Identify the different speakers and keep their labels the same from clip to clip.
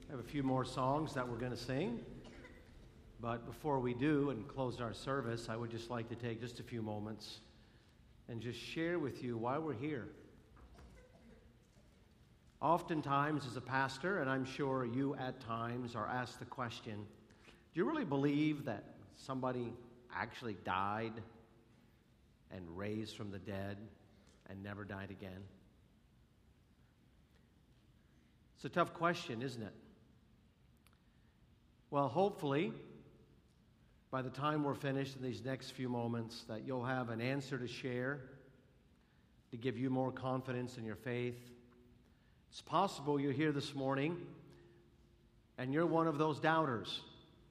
Speaker 1: I have a few more songs that we're going to sing. But before we do and close our service, I would just like to take just a few moments and just share with you why we're here. Oftentimes as a pastor, and I'm sure you at times are asked the question, do you really believe that somebody actually died and raised from the dead and never died again? It's a tough question, isn't it? Well, hopefully, by the time we're finished in these next few moments, that you'll have an answer to share to give you more confidence in your faith. It's possible you're here this morning and you're one of those doubters.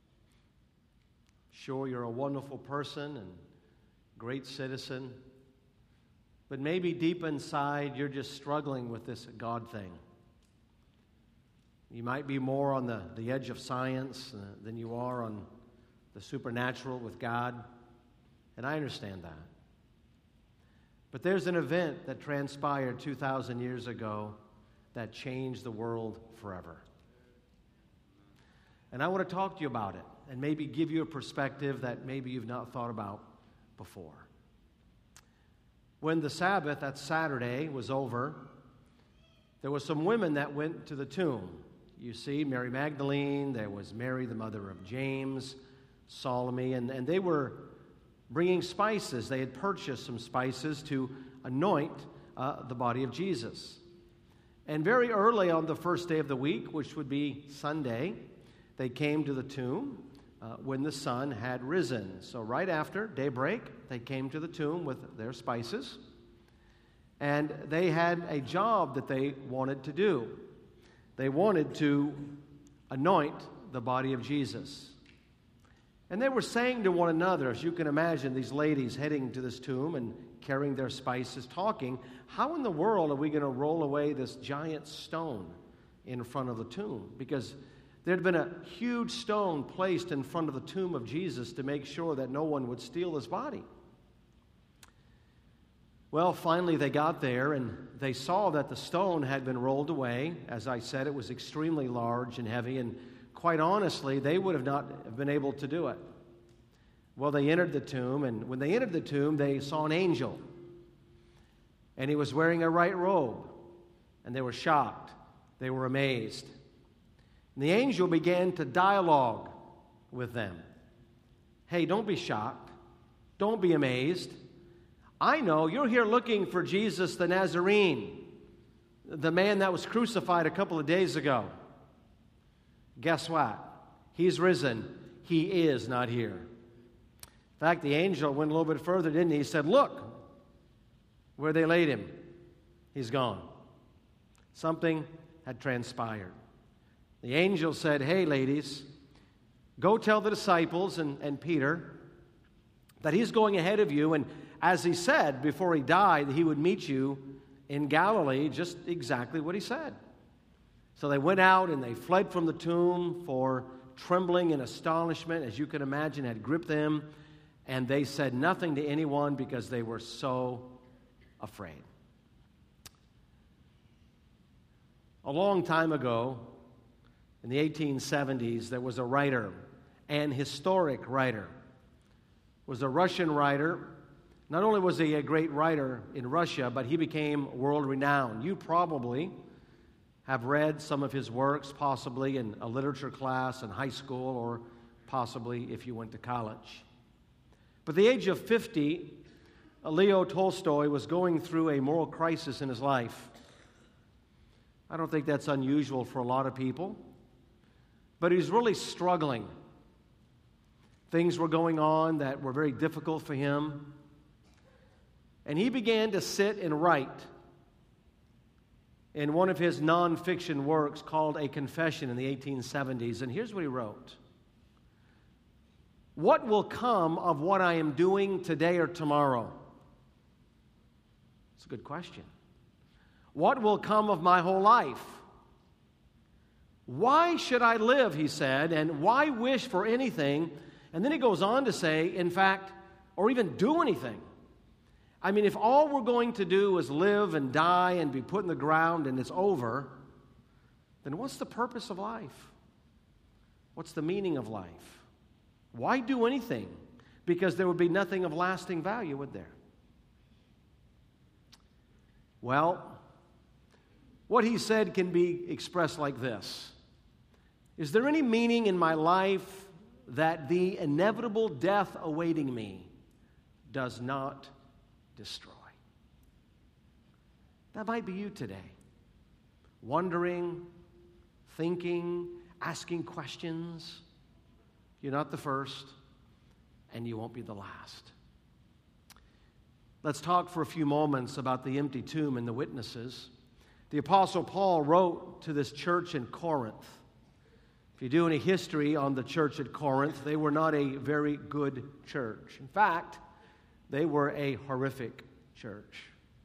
Speaker 1: Sure, you're a wonderful person and great citizen, but maybe deep inside you're just struggling with this God thing. You might be more on the edge of science than you are on the supernatural with God, and I understand that. But there's an event that transpired 2,000 years ago that changed the world forever. And I want to talk to you about it and maybe give you a perspective that maybe you've not thought about before. When the Sabbath, that Saturday, was over, there were some women that went to the tomb. You see, Mary Magdalene, there was Mary, the mother of James, Salome, and they were bringing spices. They had purchased some spices to anoint the body of Jesus. And very early on the first day of the week, which would be Sunday, they came to the tomb when the sun had risen. So right after daybreak, they came to the tomb with their spices. And they had a job that they wanted to do. They wanted to anoint the body of Jesus. And they were saying to one another, as you can imagine, these ladies heading to this tomb and carrying their spices, talking, how in the world are we going to roll away this giant stone in front of the tomb? Because there had been a huge stone placed in front of the tomb of Jesus to make sure that no one would steal his body. Well, finally they got there and they saw that the stone had been rolled away. As I said, it was extremely large and heavy, and quite honestly, they would have not been able to do it. Well, they entered the tomb, and when they entered the tomb, they saw an angel. And he was wearing a white robe, and they were shocked. They were amazed. And the angel began to dialogue with them. Hey, don't be shocked. Don't be amazed. I know you're here looking for Jesus the Nazarene, the man that was crucified a couple of days ago. Guess what? He's risen. He is not here. In fact, the angel went a little bit further, didn't he? He said, look where they laid him. He's gone. Something had transpired. The angel said, hey, ladies, go tell the disciples and Peter that he's going ahead of you, and as he said before he died, he would meet you in Galilee, just exactly what he said. So they went out and they fled from the tomb, for trembling and astonishment, as you can imagine, had gripped them, and they said nothing to anyone because they were so afraid. A long time ago, in the 1870s, there was a writer, an historic writer. It was a Russian writer. Not only was he a great writer in Russia, but he became world-renowned. You probably have read some of his works, possibly in a literature class in high school, or possibly if you went to college. But at the age of 50, Leo Tolstoy was going through a moral crisis in his life. I don't think that's unusual for a lot of people, but he was really struggling. Things were going on that were very difficult for him. And he began to sit and write in one of his nonfiction works called A Confession in the 1870s. And here's what he wrote. What will come of what I am doing today or tomorrow? It's a good question. What will come of my whole life? Why should I live, he said, and why wish for anything? And then he goes on to say, in fact, or even do anything. I mean, if all we're going to do is live and die and be put in the ground and it's over, then what's the purpose of life? What's the meaning of life? Why do anything? Because there would be nothing of lasting value, would there? Well, what he said can be expressed like this. Is there any meaning in my life that the inevitable death awaiting me does not destroy? That might be you today. Wondering, thinking, asking questions. You're not the first, and you won't be the last. Let's talk for a few moments about the empty tomb and the witnesses. The Apostle Paul wrote to this church in Corinth. If you do any history on the church at Corinth, they were not a very good church. In fact, they were a horrific church.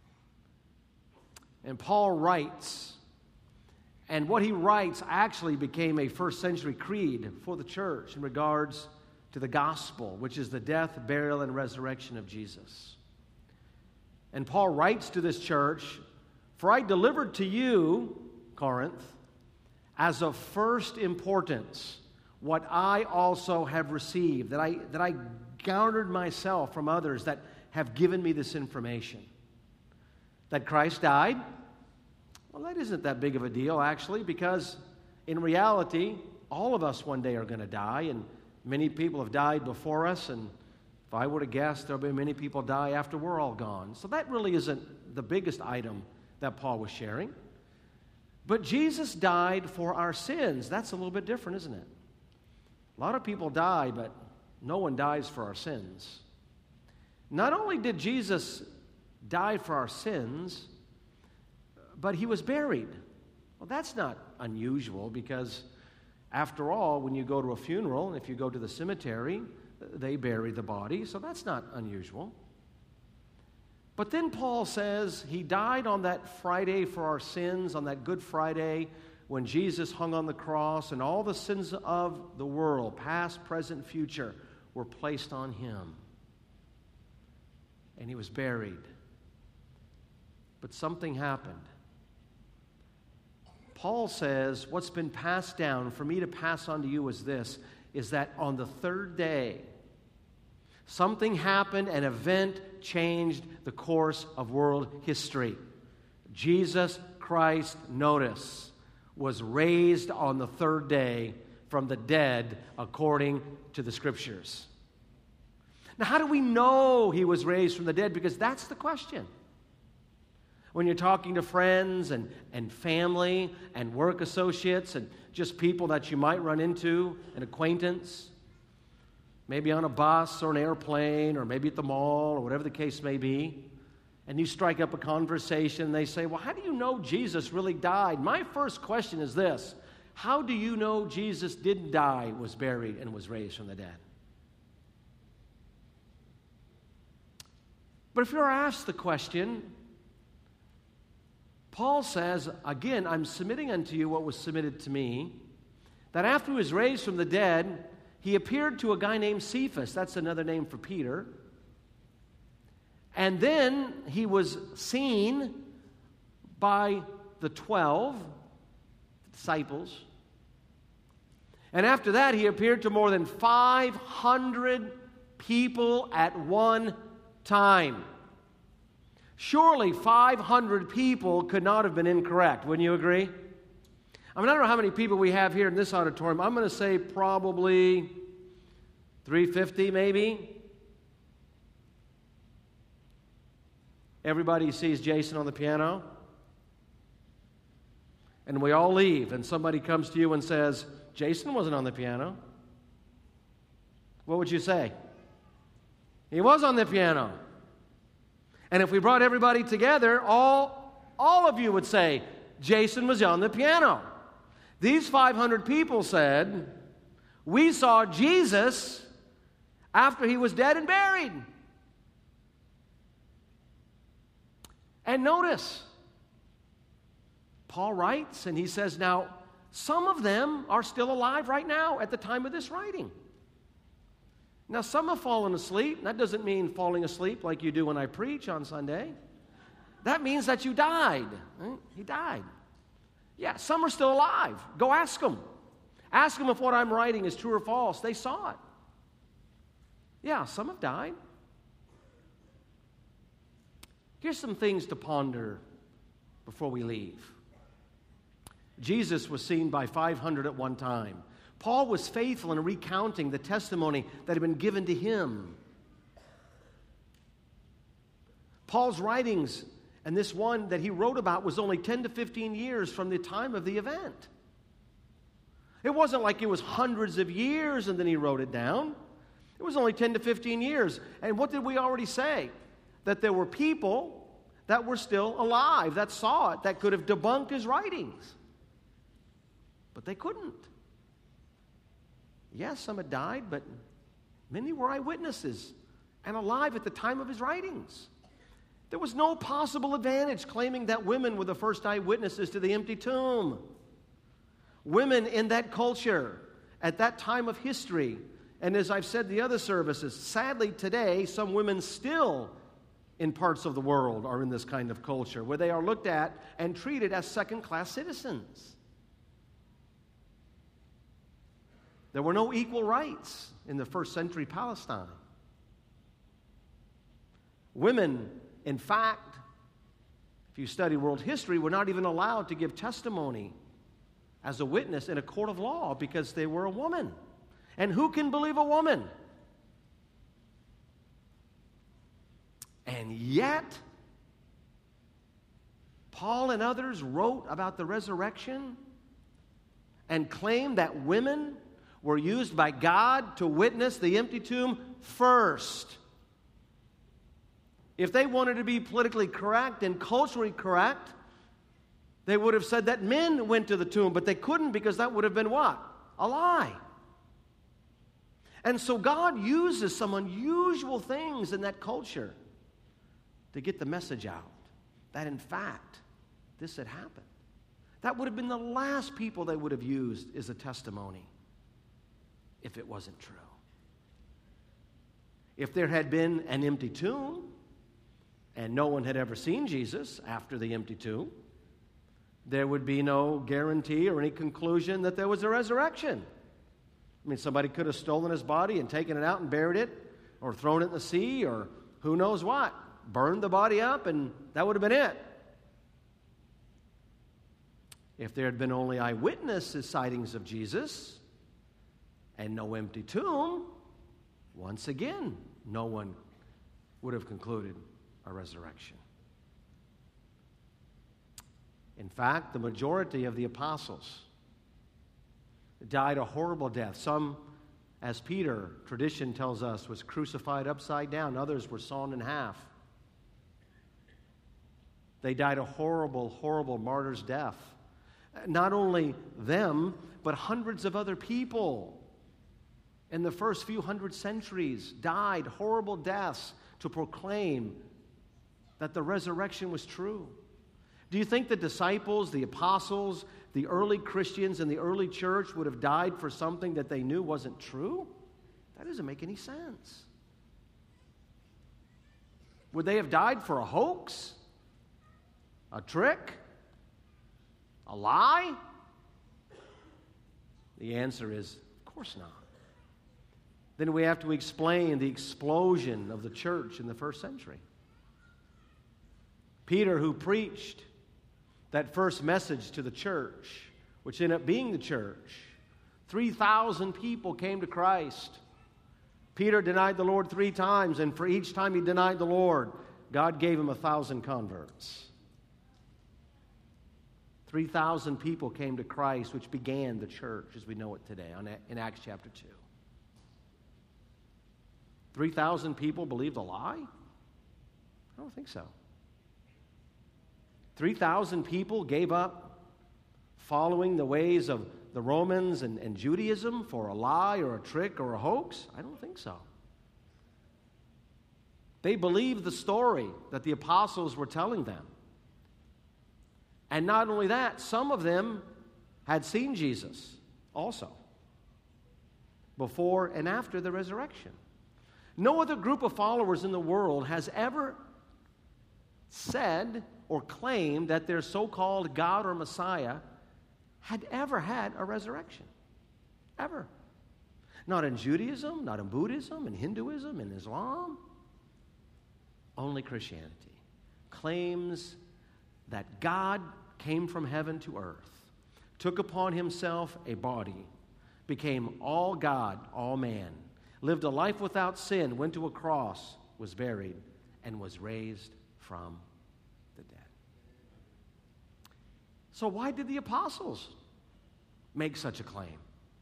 Speaker 1: And Paul writes, and what he writes actually became a first century creed for the church in regards to the gospel, which is the death, burial, and resurrection of Jesus. And Paul writes to this church, "For I delivered to you, Corinth, as of first importance, what I also have received, that I garnered myself from others that have given me this information. That Christ died." Well, that isn't that big of a deal, actually, because in reality, all of us one day are going to die, and many people have died before us, and if I were to guess, there'll be many people die after we're all gone. So that really isn't the biggest item that Paul was sharing. But Jesus died for our sins. That's a little bit different, isn't it? A lot of people die, but no one dies for our sins. Not only did Jesus die for our sins, but he was buried. Well, that's not unusual because, after all, when you go to a funeral, and if you go to the cemetery, they bury the body, so that's not unusual. But then Paul says he died on that Friday for our sins, on that Good Friday, when Jesus hung on the cross, and all the sins of the world, past, present, future, were placed on him. And he was buried. But something happened. Paul says, what's been passed down for me to pass on to you is this, is that on the third day, something happened, an event changed the course of world history. Jesus Christ, notice, was raised on the third day from the dead according to the Scriptures. Now, how do we know he was raised from the dead? Because that's the question. When you're talking to friends and family and work associates and just people that you might run into, an acquaintance, maybe on a bus or an airplane or maybe at the mall or whatever the case may be, and you strike up a conversation and they say, well, how do you know Jesus really died? My first question is this: how do you know Jesus didn't die, was buried, and was raised from the dead? But if you're asked the question, Paul says, again, I'm submitting unto you what was submitted to me, that after he was raised from the dead, he appeared to a guy named Cephas. That's another name for Peter. And then he was seen by the 12 disciples. And after that, he appeared to more than 500 people at one time. Surely 500 people could not have been incorrect. Wouldn't you agree? I mean, I don't know how many people we have here in this auditorium. I'm going to say probably 350 maybe. Everybody sees Jason on the piano. And we all leave, and somebody comes to you and says, Jason wasn't on the piano. What would you say? He was on the piano. And if we brought everybody together, all of you would say, Jason was on the piano. These 500 people said, we saw Jesus after he was dead and buried. And notice, Paul writes, and he says, now, some of them are still alive right now at the time of this writing. Now, some have fallen asleep. That doesn't mean falling asleep like you do when I preach on Sunday. That means that you died. Right? He died. Yeah, some are still alive. Go ask them. Ask them if what I'm writing is true or false. They saw it. Yeah, some have died. Here's some things to ponder before we leave. Jesus was seen by 500 at one time. Paul was faithful in recounting the testimony that had been given to him. Paul's writings, and this one that he wrote about, was only 10 to 15 years from the time of the event. It wasn't like it was hundreds of years and then he wrote it down. It was only 10 to 15 years. And what did we already say? That there were people that were still alive, that saw it, that could have debunked his writings. But they couldn't. Yes, some had died, but many were eyewitnesses and alive at the time of his writings. There was no possible advantage claiming that women were the first eyewitnesses to the empty tomb. Women in that culture, at that time of history, and as I've said the other services, sadly today, some women still in parts of the world are in this kind of culture where they are looked at and treated as second-class citizens. There were no equal rights in the first century Palestine. Women, in fact, if you study world history, were not even allowed to give testimony as a witness in a court of law because they were a woman. And who can believe a woman? And yet, Paul and others wrote about the resurrection and claimed that women were used by God to witness the empty tomb first. If they wanted to be politically correct and culturally correct, they would have said that men went to the tomb, but they couldn't because that would have been what? A lie. And so God uses some unusual things in that culture to get the message out that, in fact, this had happened. That would have been the last people they would have used as a testimony if it wasn't true. If there had been an empty tomb and no one had ever seen Jesus after the empty tomb, there would be no guarantee or any conclusion that there was a resurrection. I mean, somebody could have stolen his body and taken it out and buried it, or thrown it in the sea, or who knows what, burned the body up, and that would have been it. If there had been only eyewitnesses sightings of Jesus and no empty tomb, once again, no one would have concluded a resurrection. In fact, the majority of the apostles died a horrible death. Some, as Peter, tradition tells us, was crucified upside down. Others were sawn in half. They died a horrible, horrible martyr's death. Not only them, but hundreds of other people in the first few hundred centuries died horrible deaths to proclaim that the resurrection was true. Do you think the disciples, the apostles, the early Christians in the early church would have died for something that they knew wasn't true? That doesn't make any sense. Would they have died for a hoax? A trick? A lie? The answer is, of course not. Then we have to explain the explosion of the church in the first century. Peter, who preached that first message to the church, which ended up being the church, 3,000 people came to Christ. Peter denied the Lord 3 times, and for each time he denied the Lord, God gave him 1,000 converts. 3,000 people came to Christ, which began the church as we know it today in Acts chapter 2. 3,000 people believed a lie? I don't think so. 3,000 people gave up following the ways of the Romans and Judaism for a lie or a trick or a hoax? I don't think so. They believed the story that the apostles were telling them. And not only that, some of them had seen Jesus also, before and after the resurrection. No other group of followers in the world has ever said or claimed that their so-called God or Messiah had ever had a resurrection. Ever. Not in Judaism, not in Buddhism, in Hinduism, in Islam. Only Christianity claims that God came from heaven to earth, took upon himself a body, became all God, all man, lived a life without sin, went to a cross, was buried, and was raised from the dead. So why did the apostles make such a claim?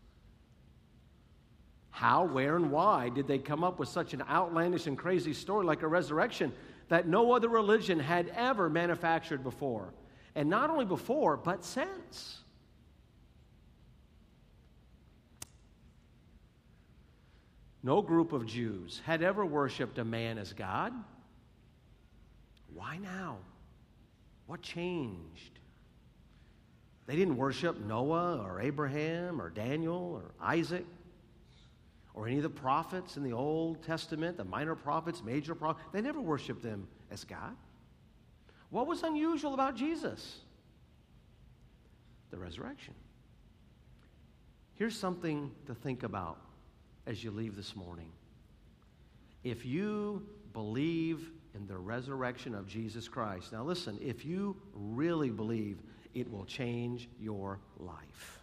Speaker 1: How, where, and why did they come up with such an outlandish and crazy story like a resurrection that no other religion had ever manufactured before? And not only before, but since. No group of Jews had ever worshiped a man as God. Why now? What changed? They didn't worship Noah or Abraham or Daniel or Isaac or any of the prophets in the Old Testament, the minor prophets, major prophets. They never worshiped them as God. What was unusual about Jesus? The resurrection. Here's something to think about as you leave this morning. If you believe in the resurrection of Jesus Christ, now listen, if you really believe, it will change your life.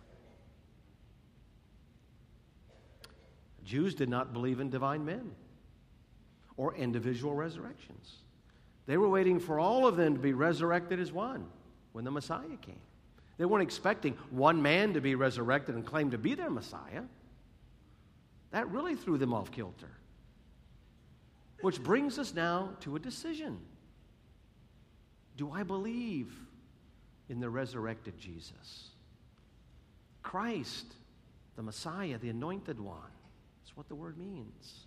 Speaker 1: Jews did not believe in divine men or individual resurrections. They were waiting for all of them to be resurrected as one when the Messiah came. They weren't expecting one man to be resurrected and claim to be their Messiah. That really threw them off kilter. Which brings us now to a decision. Do I believe in the resurrected Jesus? Christ, the Messiah, the anointed one. That's what the word means.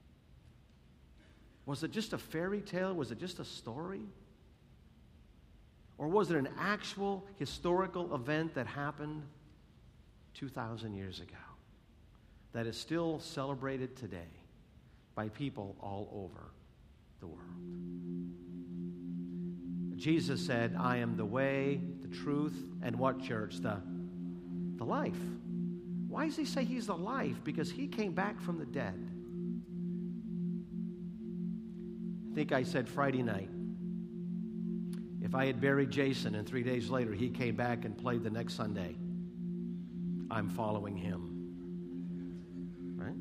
Speaker 1: Was it just a fairy tale? Was it just a story? Or was it an actual historical event that happened 2,000 years ago that is still celebrated today by people all over the world? Jesus said, I am the way, the truth, and what, church? The life. Why does he say he's the life? Because he came back from the dead. I think I said Friday night, if I had buried Jason and 3 days later he came back and played the next Sunday, I'm following him. Right?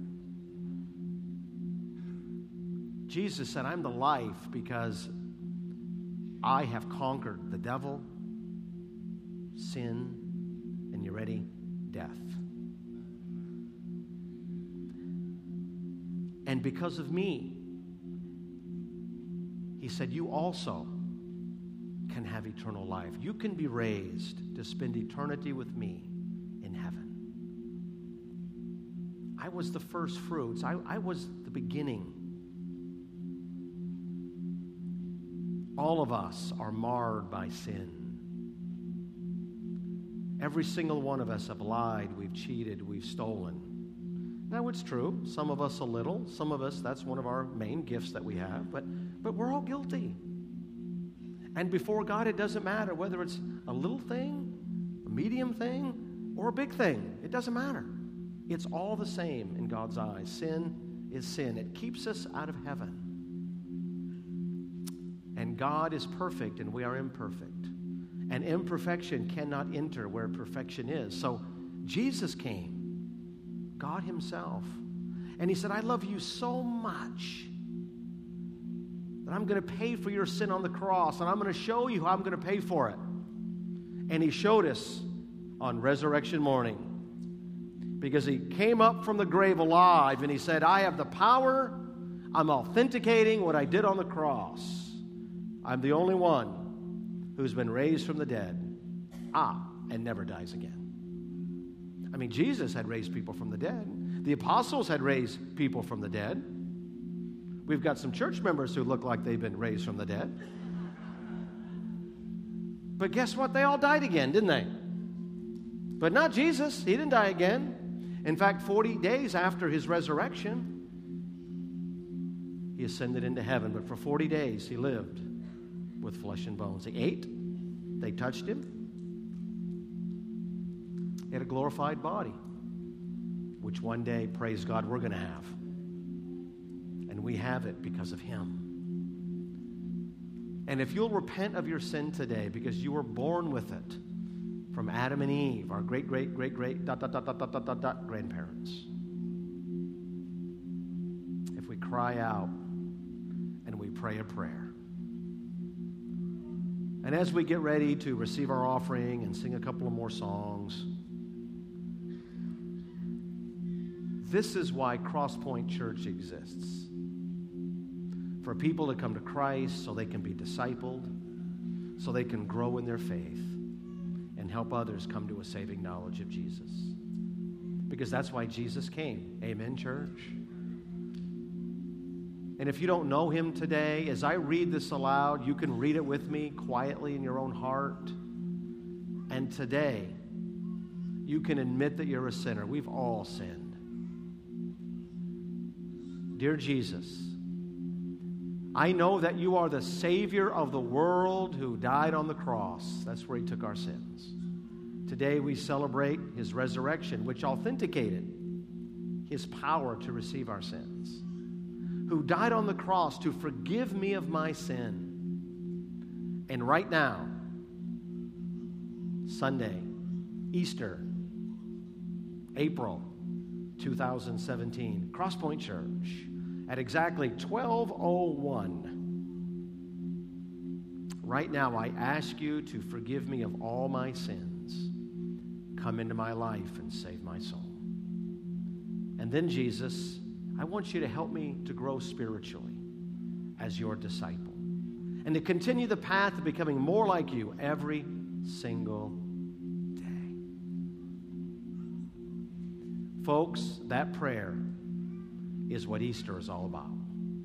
Speaker 1: Jesus said, I'm the life because I have conquered the devil, sin, and you ready? Death. And because of me, he said, you also can have eternal life. You can be raised to spend eternity with me in heaven. I was the first fruits. I was the beginning. All of us are marred by sin. Every single one of us have lied, we've cheated, we've stolen. Now, it's true, some of us a little, some of us, that's one of our main gifts that we have, but we're all guilty. And before God, it doesn't matter whether it's a little thing, a medium thing, or a big thing. It doesn't matter. It's all the same in God's eyes. Sin is sin. It keeps us out of heaven. And God is perfect, and we are imperfect. And imperfection cannot enter where perfection is. So Jesus came, God himself, and he said, I love you so much that I'm going to pay for your sin on the cross, and I'm going to show you how I'm going to pay for it. And he showed us on resurrection morning, because he came up from the grave alive, and he said, I have the power. I'm authenticating what I did on the cross. I'm the only one who's been raised from the dead, and never dies again. I mean, Jesus had raised people from the dead. The apostles had raised people from the dead. We've got some church members who look like they've been raised from the dead. But guess what? They all died again, didn't they? But not Jesus. He didn't die again. In fact, 40 days after his resurrection, he ascended into heaven. But for 40 days, he lived with flesh and bones. He ate. They touched him. He had a glorified body, which one day, praise God, we're going to have. And we have it because of him. And if you'll repent of your sin today, because you were born with it from Adam and Eve, our great grandparents. If we cry out and we pray a prayer. And as we get ready to receive our offering and sing a couple of more songs, this is why Crosspoint Church exists. For people to come to Christ so they can be discipled, so they can grow in their faith, and help others come to a saving knowledge of Jesus. Because that's why Jesus came. Amen, church? And if you don't know him today, as I read this aloud, you can read it with me quietly in your own heart. And today, you can admit that you're a sinner. We've all sinned. Dear Jesus, I know that you are the Savior of the world who died on the cross. That's where he took our sins. Today we celebrate his resurrection, which authenticated his power to receive our sins. Who died on the cross to forgive me of my sin. And right now, Sunday, Easter, April 2017, Crosspoint Church, at exactly 12:01, right now I ask you to forgive me of all my sins. Come into my life and save my soul. And then, Jesus, I want you to help me to grow spiritually as your disciple and to continue the path of becoming more like you every single day. Folks, that prayer is what Easter is all about.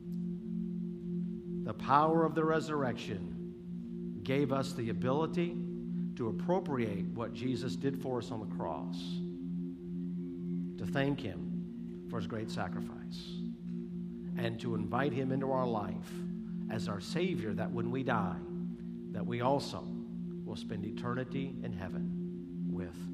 Speaker 1: The power of the resurrection gave us the ability to appropriate what Jesus did for us on the cross, to thank him for his great sacrifice, and to invite him into our life as our Savior, that when we die, that we also will spend eternity in heaven with